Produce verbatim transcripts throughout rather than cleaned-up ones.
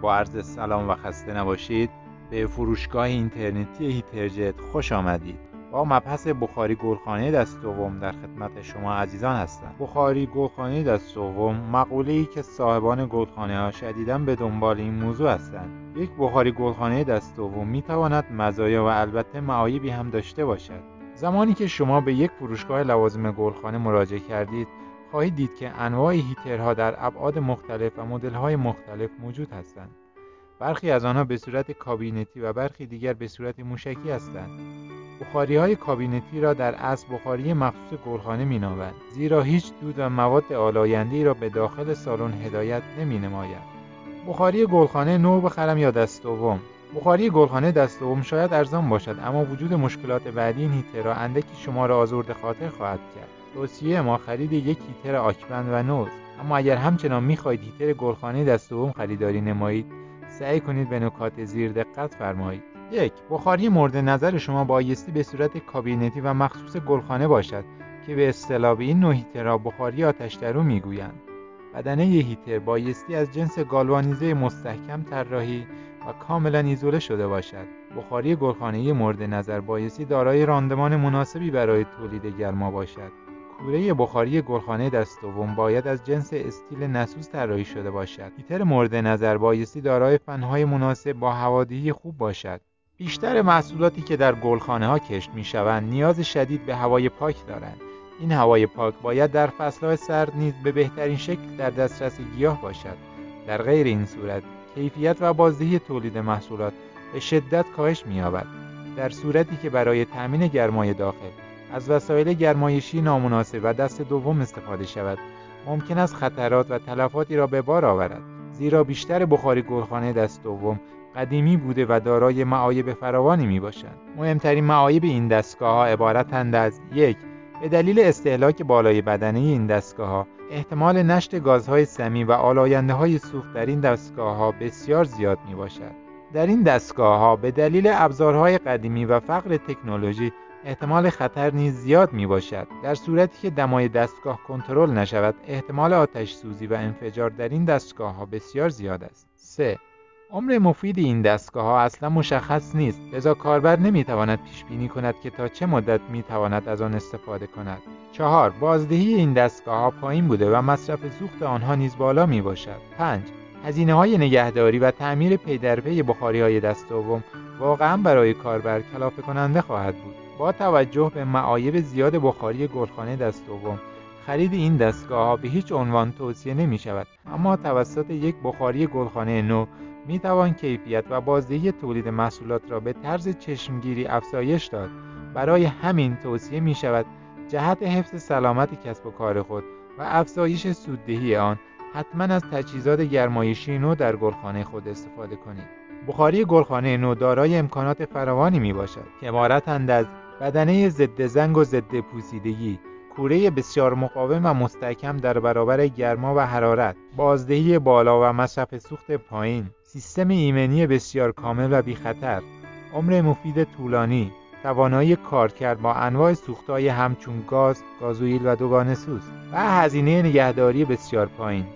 با عرض سلام و خسته نباشید. به فروشگاه اینترنتی هیترجت خوش آمدید. با مبحث بخاری گلخانه دست دوم در خدمت شما عزیزان هستم. بخاری گلخانه دست دوم مقوله‌ای که صاحبان گلخانه‌ها شدیداً به دنبال این موضوع هستند. یک بخاری گلخانه دست دوم می‌تواند مزایا و البته معایبی هم داشته باشد. زمانی که شما به یک فروشگاه لوازم گلخانه مراجعه کردید، خواهید دید که انواع هیترها در ابعاد مختلف و مدل‌های مختلف موجود هستند. برخی از آنها به صورت کابینتی و برخی دیگر به صورت موشکی هستند. بخاری‌های کابینتی را در اصل بخاری مخصوص گلخانه می‌نامند، زیرا هیچ دود و مواد آلاینده‌ای را به داخل سالن هدایت نمی‌نماید. بخاری گلخانه نو بخرم یا دست دوم؟ بخاری گلخانه دست دوم شاید ارزان باشد، اما وجود مشکلات بعدی این هیترها اندکی شما را آزرده خاطر خواهد کرد. توصیه ما خرید یک هیتر آکبند و نوز. اما اگر همچنان می‌خواهید هیتر گلخانه دست دوم خریداری نمایید، سعی کنید به نکات زیر دقت فرمایید. یک. بخاری مورد نظر شما بایستی به صورت کابینتی و مخصوص گلخانه باشد که به اصطلاح به این نوع هیترها بخاری آتش‌درو میگویند. بدنه ی هیتر بایستی از جنس گالوانیزه مستحکم طراحی و کاملا ایزوله شده باشد. بخاری گلخانه‌ای مورد نظر بایستی دارای راندمان مناسبی برای تولید گرما باشد. کوره بخاری گلخانه دست دوم باید از جنس استیل نسوز طراحی شده باشد. هیتر مورد نظر بایستی دارای فن‌های مناسب با هوادهی خوب باشد. بیشتر محصولاتی که در گلخانه‌ها کشت می‌شوند نیاز شدید به هوای پاک دارند. این هوای پاک باید در فصل‌های سرد نیز به بهترین شکل در دسترس گیاه باشد. در غیر این صورت کیفیت و بازدهی تولید محصولات به شدت کاهش می‌یابد. در صورتی که برای تأمین گرمای داخل از وسایل گرمایشی نامناسب و دست دوم استفاده شود، ممکن است خطرات و تلفاتی را به بار آورد، زیرا بیشتر بخاری گلخانه دست دوم قدیمی بوده و دارای معایب فراوانی میباشند. مهمترین معایب این دستگاه‌ها عبارتند از: یک. به دلیل استهلاک بالای بدنه این دستگاه‌ها، احتمال نشت گازهای سمی و آلاینده‌های سوخت در این دستگاه‌ها بسیار زیاد میباشد. در این دستگاه‌ها به دلیل ابزارهای قدیمی و فقر تکنولوژی احتمال خطر نیز زیاد می باشد. در صورتی که دمای دستگاه کنترل نشود، احتمال آتش سوزی و انفجار در این دستگاه ها بسیار زیاد است. سه. عمر مفید این دستگاه ها اصلا مشخص نیست، لذا کاربر نمی تواند پیش بینی کند که تا چه مدت می تواند از آن استفاده کند. چهار. بازدهی این دستگاه ها پایین بوده و مصرف سوخت آنها نیز بالا می باشد. پنج. هزینه های نگهداری و تعمیر پی در پی بخاری های دست دوم واقعا برای کاربر کلافه کننده خواهد بود. با توجه به معایب زیاد بخاری گلخانه دست دوم، خرید این دستگاه‌ها به هیچ عنوان توصیه نمی‌شود، اما توسط یک بخاری گلخانه نو می‌توان کیفیت و بازدهی تولید محصولات را به طرز چشمگیری افزایش داد. برای همین توصیه می‌شود جهت حفظ سلامت کسب و کار خود و افزایش سوددهی آن، حتما از تجهیزات گرمایشی نو در گلخانه خود استفاده کنید. بخاری گلخانه نو دارای امکانات فراوانی میباشد که عبارتند از بدنه ضد زنگ و ضد پوسیدگی، کوره بسیار مقاوم و مستحکم در برابر گرما و حرارت، بازدهی بالا و مصرف سوخت پایین، سیستم ایمنی بسیار کامل و بی خطر، عمر مفید طولانی، توانایی کارکرد با انواع سوخت‌های همچون گاز، گازوئیل و دوگانه سوز و هزینه نگهداری بسیار پایین.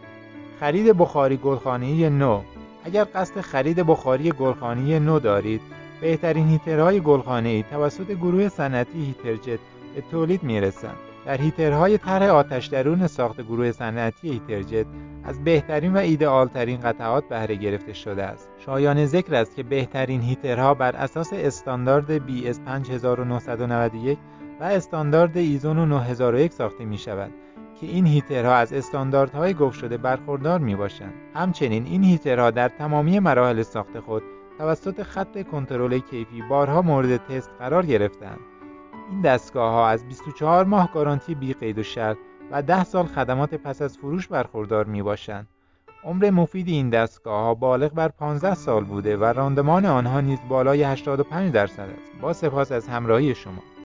خرید بخاری گلخانه‌ای نو. اگر قصد خرید بخاری گلخانه‌ای نو دارید، بهترین هیترهای گلخانه‌ای توسط گروه صنعتی هیترجت به تولید می‌رسند. در هیترهای طرح آتش درون ساخت گروه صنعتی هیترجت از بهترین و ایدئال‌ترین قطعات بهره گرفته شده است. شایان ذکر است که بهترین هیترها بر اساس استاندارد بی اس پنج هزار و نهصد و نود و یک و استاندارد ایزونو نه هزار و یک ساخته می‌شوند که این هیترها از استانداردهای گفت شده برخوردار میباشند. همچنین این هیترها در تمامی مراحل ساخت خود توسط خط کنترل کیفی بارها مورد تست قرار گرفتند. این دستگاه ها از بیست و چهار ماه گارانتی بی قید و شرط و ده سال خدمات پس از فروش برخوردار میباشند. عمر مفید این دستگاه ها بالغ بر پانزده سال بوده و راندمان آنها نیز بالای هشتاد و پنج درصد است. با سپاس از همراهی شما.